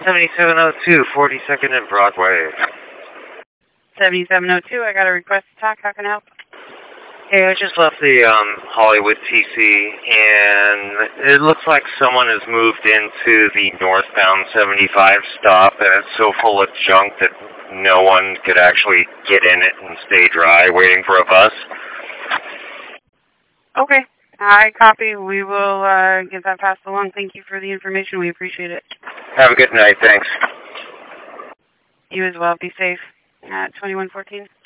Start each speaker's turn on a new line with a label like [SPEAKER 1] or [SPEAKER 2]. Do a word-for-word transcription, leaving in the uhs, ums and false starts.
[SPEAKER 1] seventy-seven oh two, forty-second and Broadway.
[SPEAKER 2] seventy-seven oh two, I got a request to talk. How can I help?
[SPEAKER 1] Hey, I just left the um, Hollywood T C, and it looks like someone has moved into the northbound seventy-five stop, and it's so full of junk that no one could actually get in it and stay dry waiting for a bus.
[SPEAKER 2] Okay. I copy. We will uh, get that passed along. Thank you for the information. We appreciate it.
[SPEAKER 1] Have a good night. Thanks.
[SPEAKER 2] You as well. Be safe. At twenty-one fourteen.